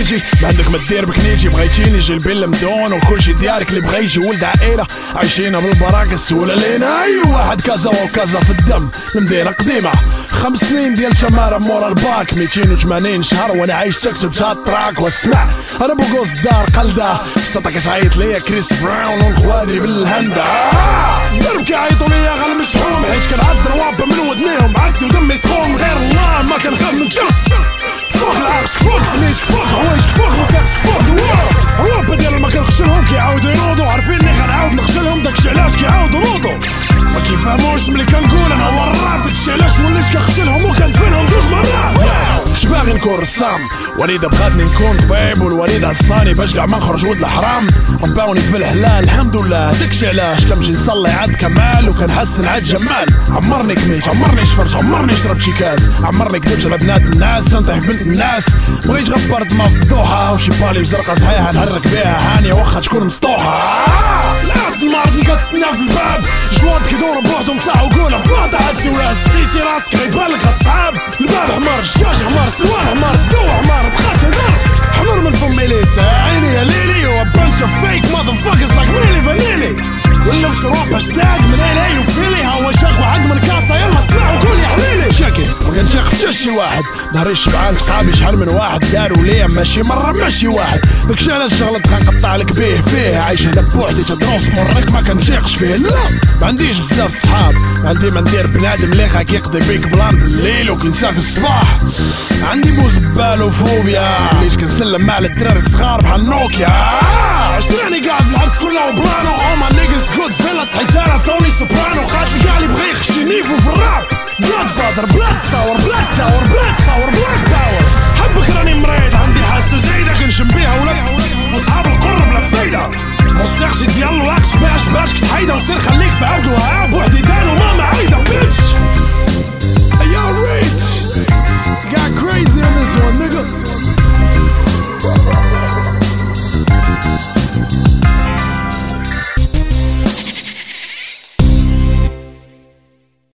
نيجي ما عندك ما دير بك نيجي بغيتيني جي البيل مدون وكلشي ديارك اللي بغا يجي ولد عائله عايشين بالبراكه السهوله لينا اي واحد كازا وكازا في الدم المدينه قديمه 5 سنين ديال تماره مورا الباك 280 شهر وانا عايش تكتب شات تراك واسمع انا بوغوز دار قلده السطا كتعيط ليا كريس براون والخوادري بالهندا درب كيعيطوا ليا غير مشحون حيت كنعد روابا من ودنيهم عزي ودمي سخون غير الله ما كنخاف من فوق العرش فوق سميتك فوق هوايجك فوق موسيقتك فوق الروابا ديال ما كنخشلهم كيعاودوا ينوضوا عارفيني غنعاود نخشلهم داكشي علاش كيعاودوا نوضوا ما كيفهموش ملي كنقول انا هو الراب داكشي علاش وليت كنخشلهم وكندفنهم 2 مرات كش باغي نكون رسام وليدة بغاتني نكون طبيب والوليد عصاني باش كاع ما نخرج ولد الحرام رباوني في الحلال الحمد لله داكشي علاش كنمشي نصلي عاد كمال وكنحسن عاد جمال عمرني كميت عمرني شفرت عمرني شربت شي كاس عمرني كذبت على بنات الناس نطيح بنت الناس بغيت غبرت ما فضوحه وشي بالي زرقا صحيحه نهرك بها هانيه واخا تكون مسطوحه لاس المرض اللي كتسنى في الباب جواد كيدوروا بوحدهم طلعوا قولها فاضع السواس سيتي راسك غيبانلك الصعاب الباب حمار الشاش حمار السوال حمار الضو حمار بقات هدار حمر من فمي ليس عيني يا ليلي و bunch of fake motherfuckers like ميلي فانيلي ولف شروب اشتاق من الي وفيلي هوا شاخ وعد من الكاسه يلا اسمع وقول يا حليلي شاكي ما كنشاخ حتى شي واحد نهاري شبعان تقابي شحال من واحد داروا ليا ماشي مره ماشي واحد داكشي علاش الشغل كنقطع لك بيه فيه عايش هنا بوحدي تدروس مريك ما كنشيقش فيه لا ما عنديش بزاف صحاب عندي ما ندير بنادم اللي غا كيقضي بيك بلان بالليل وكينسى في الصباح عندي بوزبال وفوبيا علاش كنسلم مع الدراري الصغار بحال نوكيا عشراني قاعد الحبس كله وبلانو all my niggas good fellas حيتانا توني سوبرانو خاطر كاع اللي بغا يخشي نيفو في الراب بلاد فادر بلاد ثور بلاد تاور بلاد ثور بلاك باور حبك راني مريض عندي حاسه زايده كنشم بيها ولا وصحاب القرب لا فايده موسيقتي ديال الواقش باش كتحيده وسير خليك في عبد وهاب وحدي دان وماما عايده بيتش Yo Rich got crazy